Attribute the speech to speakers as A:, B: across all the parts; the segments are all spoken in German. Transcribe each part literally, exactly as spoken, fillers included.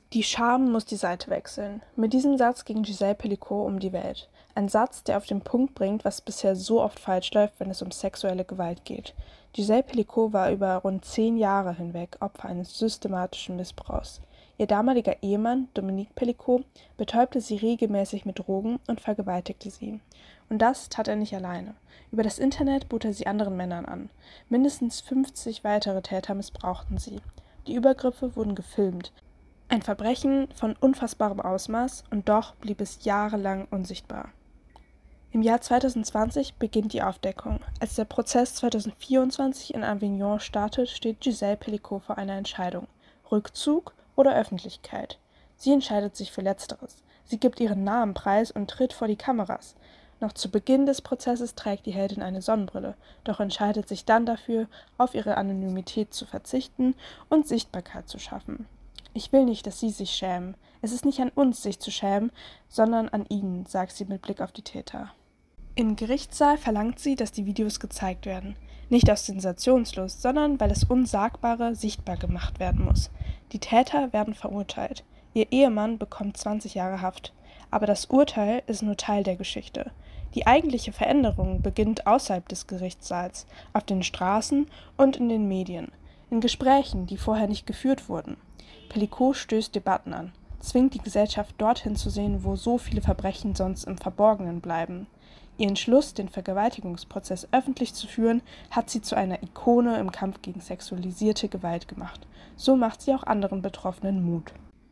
A: Die Scham muss die Seite wechseln. Mit diesem Satz ging Gisèle Pelicot um die Welt. Ein Satz, der auf den Punkt bringt, was bisher so oft falsch läuft, wenn es um sexuelle Gewalt geht. Gisèle Pelicot war über rund zehn Jahre hinweg Opfer eines systematischen Missbrauchs. Ihr damaliger Ehemann, Dominique Pelicot, betäubte sie regelmäßig mit Drogen und vergewaltigte sie. Und das tat er nicht alleine. Über das Internet bot er sie anderen Männern an. Mindestens fünfzig weitere Täter missbrauchten sie. Die Übergriffe wurden gefilmt. Ein Verbrechen von unfassbarem Ausmaß, und doch blieb es jahrelang unsichtbar. Im Jahr zweitausendzwanzig beginnt die Aufdeckung. Als der Prozess zweitausendvierundzwanzig in Avignon startet, steht Gisèle Pelicot vor einer Entscheidung: Rückzug oder Öffentlichkeit. Sie entscheidet sich für Letzteres. Sie gibt ihren Namen preis und tritt vor die Kameras. Noch zu Beginn des Prozesses trägt die Heldin eine Sonnenbrille, doch entscheidet sich dann dafür, auf ihre Anonymität zu verzichten und Sichtbarkeit zu schaffen. Ich will nicht, dass Sie sich schämen. Es ist nicht an uns, sich zu schämen, sondern an Ihnen, sagt sie mit Blick auf die Täter. Im Gerichtssaal verlangt sie, dass die Videos gezeigt werden. Nicht aus Sensationslust, sondern weil das Unsagbare sichtbar gemacht werden muss. Die Täter werden verurteilt. Ihr Ehemann bekommt zwanzig Jahre Haft. Aber das Urteil ist nur Teil der Geschichte. Die eigentliche Veränderung beginnt außerhalb des Gerichtssaals, auf den Straßen und in den Medien, in Gesprächen, die vorher nicht geführt wurden. Pelicot stößt Debatten an, zwingt die Gesellschaft dorthin zu sehen, wo so viele Verbrechen sonst im Verborgenen bleiben. Ihr Entschluss, den Vergewaltigungsprozess öffentlich zu führen, hat sie zu einer Ikone im Kampf gegen sexualisierte Gewalt gemacht. So macht sie auch anderen Betroffenen Mut.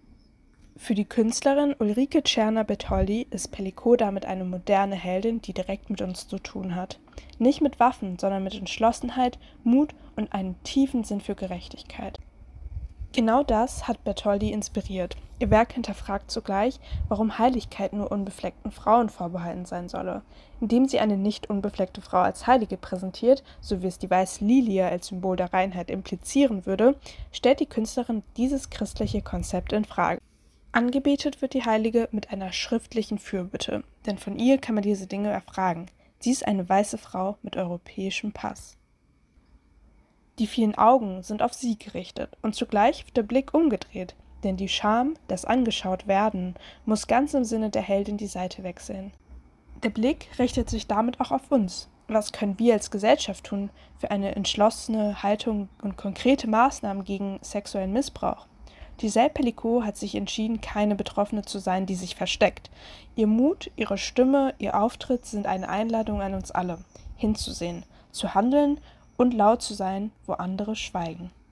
A: Für die Künstlerin Ulrike Czerna-Bertoldi ist Pelicot damit eine moderne Heldin, die direkt mit uns zu tun hat. Nicht mit Waffen, sondern mit Entschlossenheit, Mut und einem tiefen Sinn für Gerechtigkeit. Genau das hat Bertoldi inspiriert. Ihr Werk hinterfragt zugleich, warum Heiligkeit nur unbefleckten Frauen vorbehalten sein solle. Indem sie eine nicht unbefleckte Frau als Heilige präsentiert, so wie es die weiße Lilie als Symbol der Reinheit implizieren würde, stellt die Künstlerin dieses christliche Konzept in Frage. Angebetet wird die Heilige mit einer schriftlichen Fürbitte, denn von ihr kann man diese Dinge erfragen. Sie ist eine weiße Frau mit europäischem Pass. Die vielen Augen sind auf sie gerichtet und zugleich wird der Blick umgedreht, denn die Scham, das angeschaut werden, muss ganz im Sinne der Heldin die Seite wechseln. Der Blick richtet sich damit auch auf uns. Was können wir als Gesellschaft tun für eine entschlossene Haltung und konkrete Maßnahmen gegen sexuellen Missbrauch? Gisèle Pelicot hat sich entschieden, keine Betroffene zu sein, die sich versteckt. Ihr Mut, ihre Stimme, ihr Auftritt sind eine Einladung an uns alle, hinzusehen, zu handeln und laut zu sein, wo andere schweigen.